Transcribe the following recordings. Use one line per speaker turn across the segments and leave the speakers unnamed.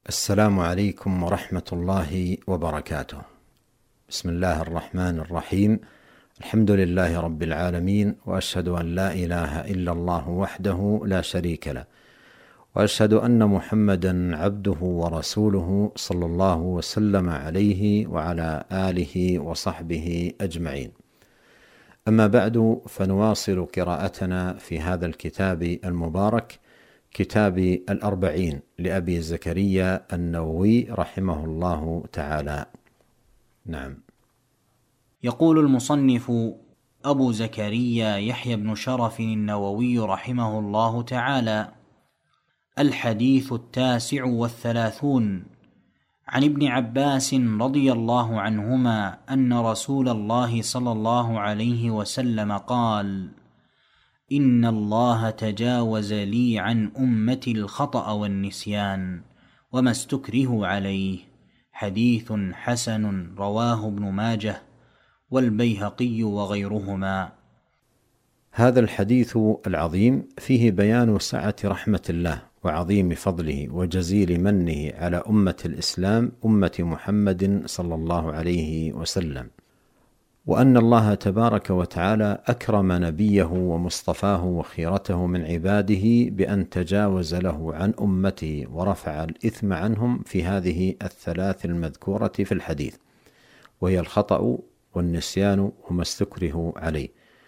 السلام عليكم ورحمة الله وبركاته. بسم الله الرحمن الرحيم. الحمد لله رب العالمين، وأشهد أن لا إله إلا الله وحده لا شريك له، وأشهد أن محمدا عبده ورسوله صلى الله وسلم عليه وعلى آله وصحبه أجمعين. أما بعد، فنواصل قراءتنا في هذا الكتاب المبارك، كتاب الأربعين لأبي زكريا النووي رحمه الله تعالى. نعم.
يقول المصنف أبو زكريا يحيى بن شرف النووي رحمه الله تعالى: الحديث 39 عن ابن عباس رضي الله عنهما أن رسول الله صلى الله عليه وسلم قال: إن الله تجاوز لي عن أمتي الخطأ والنسيان وما استكرهوا عليه. حديث حسن رواه ابن ماجه والبيهقي وغيرهما.
هذا الحديث العظيم فيه بيان سعة رحمة الله وعظيم فضله وجزيل منه على أمة الإسلام، أمة محمد صلى الله عليه وسلم، وأن الله تبارك وتعالى أكرم نبيه ومصطفاه وخيرته من عباده بأن تجاوز له عن أمته ورفع الإثم عنهم في هذه الثلاث المذكورة في الحديث، وهي الخطأ والنسيان وما استكره عليه.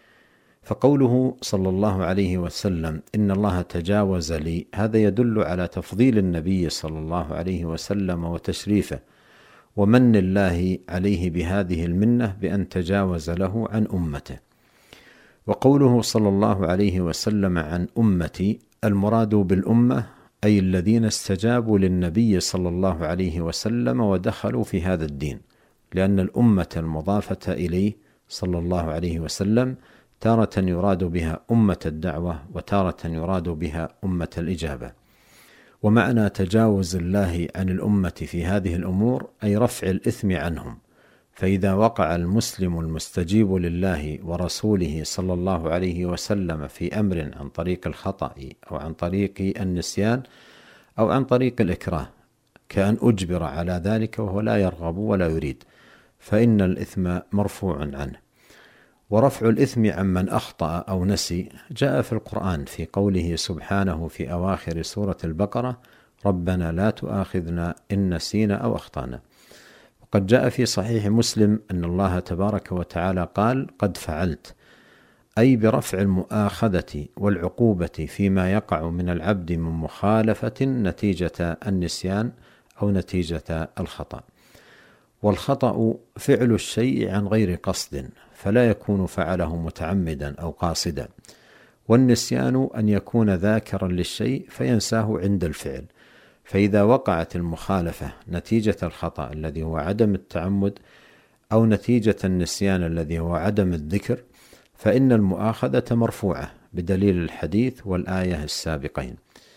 فقوله صلى الله عليه وسلم إن الله تجاوز لي، هذا يدل على تفضيل النبي صلى الله عليه وسلم وتشريفه ومن الله عليه بهذه المنة بأن تجاوز له عن أمته. وقوله صلى الله عليه وسلم عن أمتي، المراد بالأمة أي الذين استجابوا للنبي صلى الله عليه وسلم ودخلوا في هذا الدين، لأن الأمة المضافة إليه صلى الله عليه وسلم تارة يراد بها أمة الدعوة وتارة يراد بها أمة الإجابة. ومعنى تجاوز الله عن الأمة في هذه الأمور أي رفع الإثم عنهم، فإذا وقع المسلم المستجيب لله ورسوله صلى الله عليه وسلم في أمر عن طريق الخطأ أو عن طريق النسيان أو عن طريق الإكراه، كأن أجبر على ذلك وهو لا يرغب ولا يريد، فإن الإثم مرفوع عنه. ورفع الإثم عمن أخطأ أو نسي جاء في القرآن في قوله سبحانه في أواخر سورة البقرة: ربنا لا تؤاخذنا إن نسينا أو أخطأنا. وقد جاء في صحيح مسلم أن الله تبارك وتعالى قال: قد فعلت، أي برفع المؤاخذة والعقوبة فيما يقع من العبد من مخالفة نتيجة النسيان أو نتيجة الخطأ. والخطأ فعل الشيء عن غير قصد، فلا يكون فعله متعمدا أو قاصدا. والنسيان أن يكون ذاكرا للشيء فينساه عند الفعل. فإذا وقعت المخالفة نتيجة الخطأ الذي هو عدم التعمد أو نتيجة النسيان الذي هو عدم الذكر، فإن المؤاخذة مرفوعة بدليل الحديث والآية السابقين.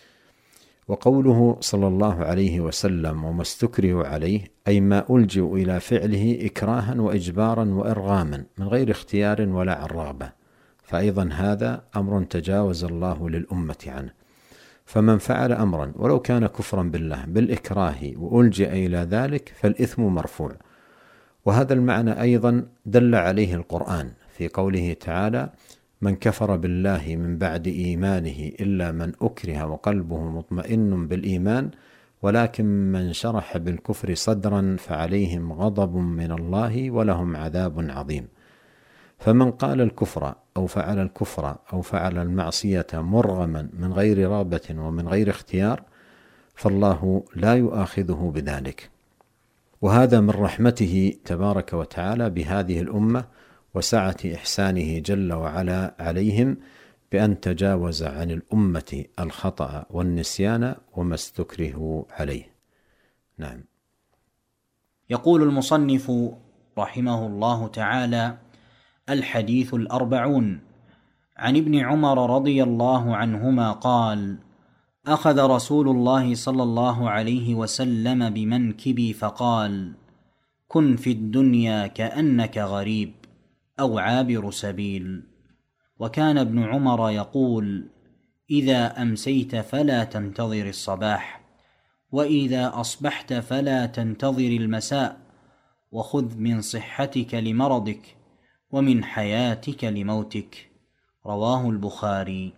وقوله صلى الله عليه وسلم وما استكره عليه، أي ما ألجئ إلى فعله إكراها وإجبارا وإرغاما من غير اختيار ولا عن رغبة، فأيضا هذا أمر تجاوز الله للأمة عنه. فمن فعل أمرا ولو كان كفرا بالله بالإكراه وألجئ إلى ذلك فالإثم مرفوع. وهذا المعنى أيضا دل عليه القرآن في قوله تعالى: من كفر بالله من بعد إيمانه إلا من أكره وقلبه مطمئن بالإيمان ولكن من شرح بالكفر صدرا فعليهم غضب من الله ولهم عذاب عظيم. فمن قال الكفر أو فعل الكفر أو فعل المعصية مرغما من غير رغبة ومن غير اختيار فالله لا يؤاخذه بذلك. وهذا من رحمته تبارك وتعالى بهذه الأمة وسعة إحسانه جل وعلا عليهم بأن تجاوز عن الأمة الخطأ والنسيان وما استكره عليه. نعم.
يقول المصنف رحمه الله تعالى: الحديث 40 عن ابن عمر رضي الله عنهما قال: أخذ رسول الله صلى الله عليه وسلم بمنكبي فقال: كن في الدنيا كأنك غريب أو عابر سبيل. وكان ابن عمر يقول: إذا أمسيت فلا تنتظر الصباح، وإذا أصبحت فلا تنتظر المساء، وخذ من صحتك لمرضك ومن حياتك لموتك. رواه البخاري.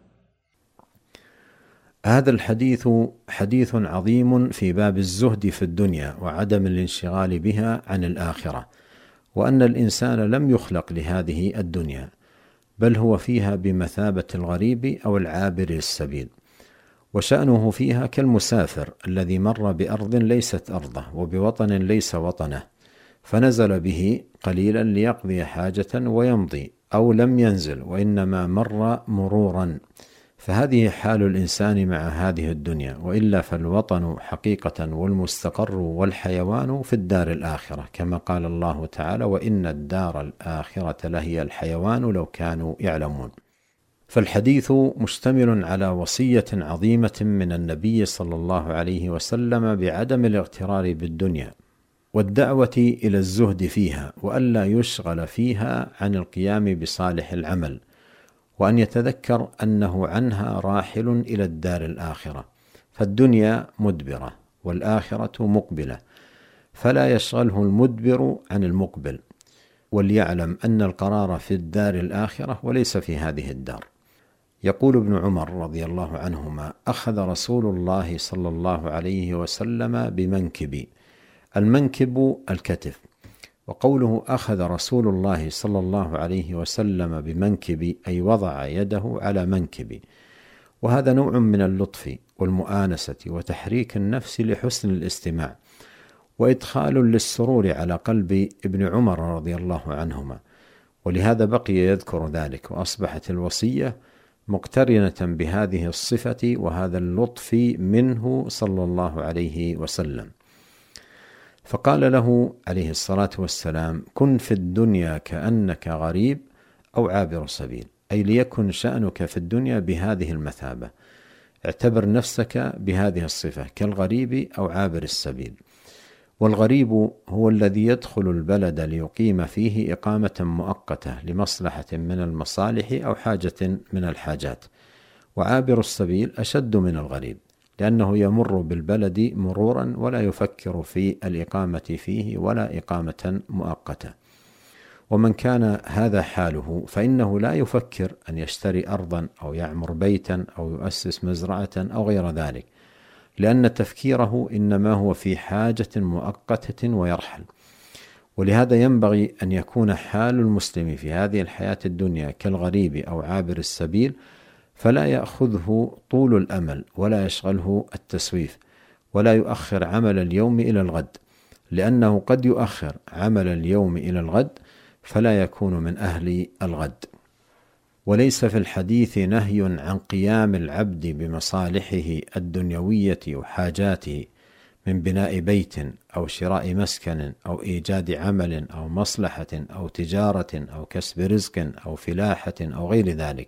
هذا الحديث حديث عظيم في باب الزهد في الدنيا وعدم الانشغال بها عن الآخرة، وأن الإنسان لم يخلق لهذه الدنيا، بل هو فيها بمثابة الغريب أو العابر السبيل، وشأنه فيها كالمسافر الذي مر بأرض ليست أرضه وبوطن ليس وطنه، فنزل به قليلا ليقضي حاجة ويمضي، أو لم ينزل وإنما مر مرورا. فهذه حال الإنسان مع هذه الدنيا، وإلا فالوطن حقيقة والمستقر والحيوان في الدار الآخرة، كما قال الله تعالى: وإن الدار الآخرة لهي الحيوان لو كانوا يعلمون. فالحديث مشتمل على وصية عظيمة من النبي صلى الله عليه وسلم بعدم الاغترار بالدنيا، والدعوة إلى الزهد فيها، وألا يشغل فيها عن القيام بصالح العمل، وأن يتذكر أنه عنها راحل إلى الدار الآخرة، فالدنيا مدبرة والآخرة مقبلة، فلا يشغله المدبر عن المقبل، وليعلم أن القرار في الدار الآخرة وليس في هذه الدار. يقول ابن عمر رضي الله عنهما: أخذ رسول الله صلى الله عليه وسلم بمنكبي. المنكب الكتف، وقوله أخذ رسول الله صلى الله عليه وسلم بمنكبي أي وضع يده على منكبي، وهذا نوع من اللطف والمؤانسة وتحريك النفس لحسن الاستماع، وإدخال للسرور على قلب ابن عمر رضي الله عنهما، ولهذا بقي يذكر ذلك، وأصبحت الوصية مقترنة بهذه الصفة وهذا اللطف منه صلى الله عليه وسلم. فقال له عليه الصلاة والسلام: كن في الدنيا كأنك غريب أو عابر سبيل، أي ليكن شأنك في الدنيا بهذه المثابة، اعتبر نفسك بهذه الصفة كالغريب أو عابر السبيل. والغريب هو الذي يدخل البلد ليقيم فيه إقامة مؤقتة لمصلحة من المصالح أو حاجة من الحاجات، وعابر السبيل أشد من الغريب، لأنه يمر بالبلد مرورا ولا يفكر في الإقامة فيه ولا إقامة مؤقتة. ومن كان هذا حاله فإنه لا يفكر أن يشتري أرضا أو يعمر بيتا أو يؤسس مزرعة أو غير ذلك، لأن تفكيره إنما هو في حاجة مؤقتة ويرحل. ولهذا ينبغي أن يكون حال المسلم في هذه الحياة الدنيا كالغريب أو عابر السبيل، فلا يأخذه طول الأمل ولا يشغله التسويف، ولا يؤخر عمل اليوم إلى الغد، لأنه قد يؤخر عمل اليوم إلى الغد فلا يكون من أهل الغد. وليس في الحديث نهي عن قيام العبد بمصالحه الدنيوية وحاجاته من بناء بيت أو شراء مسكن أو إيجاد عمل أو مصلحة أو تجارة أو كسب رزق أو فلاحة أو غير ذلك،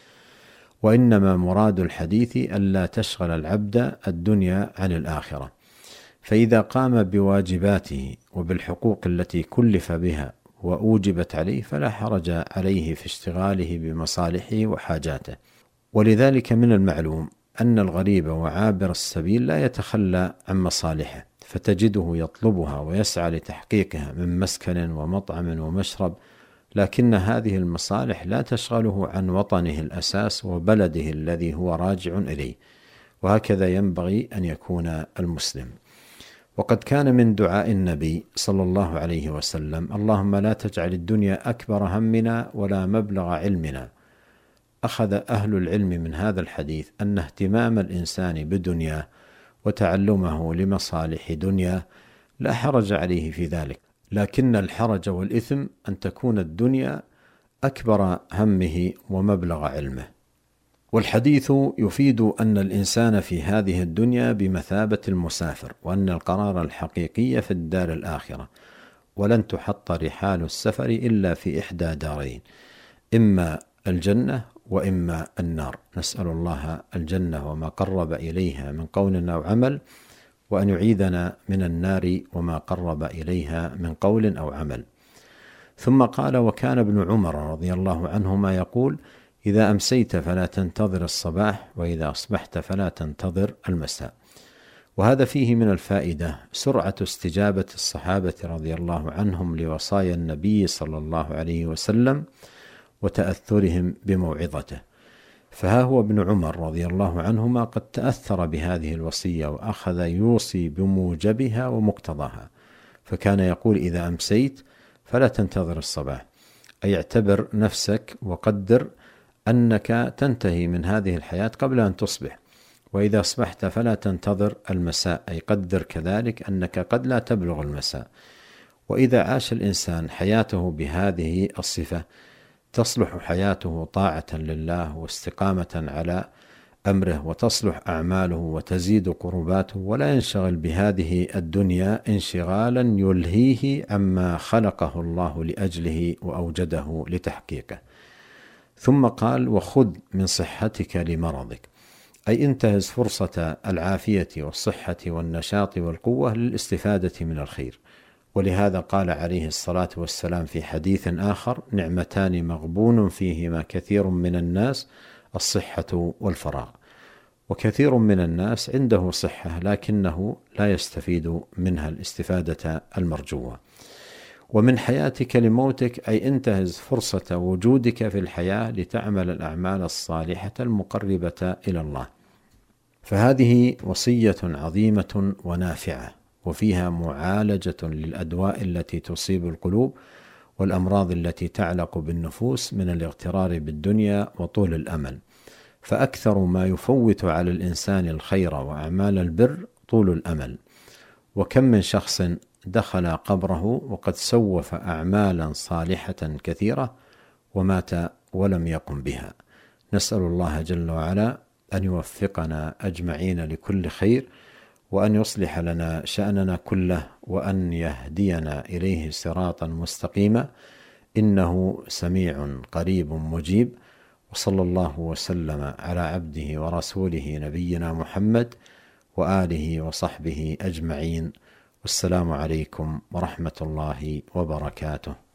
وإنما مراد الحديث ألا تشغل العبد الدنيا عن الآخرة، فإذا قام بواجباته وبالحقوق التي كلف بها وأوجبت عليه فلا حرج عليه في اشتغاله بمصالحه وحاجاته. ولذلك من المعلوم أن الغريب وعابر السبيل لا يتخلى عن مصالحه، فتجده يطلبها ويسعى لتحقيقها من مسكن ومطعم ومشرب، لكن هذه المصالح لا تشغله عن وطنه الأساس وبلده الذي هو راجع إليه. وهكذا ينبغي أن يكون المسلم. وقد كان من دعاء النبي صلى الله عليه وسلم: اللهم لا تجعل الدنيا أكبر همنا ولا مبلغ علمنا. أخذ أهل العلم من هذا الحديث أن اهتمام الإنسان بدنياه وتعلمه لمصالح دنياه لا حرج عليه في ذلك، لكن الحرج والإثم أن تكون الدنيا أكبر همه ومبلغ علمه. والحديث يفيد أن الإنسان في هذه الدنيا بمثابة المسافر، وأن القرار الحقيقي في الدار الآخرة، ولن تحط رحال السفر إلا في إحدى دارين، إما الجنة وإما النار. نسأل الله الجنة وما قرب إليها من قول أو عمل، وأن يعيذنا من النار وما قرب إليها من قول أو عمل. ثم قال: وكان ابن عمر رضي الله عنهما يقول: إذا أمسيت فلا تنتظر الصباح، وإذا أصبحت فلا تنتظر المساء. وهذا فيه من الفائدة سرعة استجابة الصحابة رضي الله عنهم لوصايا النبي صلى الله عليه وسلم وتأثرهم بموعظته. فها هو ابن عمر رضي الله عنهما قد تأثر بهذه الوصية وأخذ يوصي بموجبها ومقتضاها، فكان يقول: إذا أمسيت فلا تنتظر الصباح، أي اعتبر نفسك وقدر أنك تنتهي من هذه الحياة قبل أن تصبح، وإذا أصبحت فلا تنتظر المساء، أي قدر كذلك أنك قد لا تبلغ المساء. وإذا عاش الإنسان حياته بهذه الصفة تصلح حياته طاعة لله واستقامة على أمره، وتصلح أعماله وتزيد قرباته، ولا ينشغل بهذه الدنيا انشغالا يلهيه عما خلقه الله لأجله وأوجده لتحقيقه. ثم قال: وخذ من صحتك لمرضك، أي انتهز فرصة العافية والصحة والنشاط والقوة للاستفادة من الخير. ولهذا قال عليه الصلاة والسلام في حديث آخر: نعمتان مغبون فيهما كثير من الناس، الصحة والفراغ. وكثير من الناس عنده صحة لكنه لا يستفيد منها الاستفادة المرجوة. ومن حياتك لموتك، أي انتهز فرصة وجودك في الحياة لتعمل الأعمال الصالحة المقربة إلى الله. فهذه وصية عظيمة ونافعة، وفيها معالجة للأدواء التي تصيب القلوب والأمراض التي تعلق بالنفوس من الاغترار بالدنيا وطول الأمل. فأكثر ما يفوت على الإنسان الخير وأعمال البر طول الأمل. وكم من شخص دخل قبره وقد سوف أعمالا صالحة كثيرة ومات ولم يقم بها. نسأل الله جل وعلا أن يوفقنا أجمعين لكل خير، وأن يصلح لنا شأننا كله، وأن يهدينا إليه صراطا مستقيما، إنه سميع قريب مجيب. وصلى الله وسلم على عبده ورسوله نبينا محمد وآله وصحبه أجمعين. والسلام عليكم ورحمة الله وبركاته.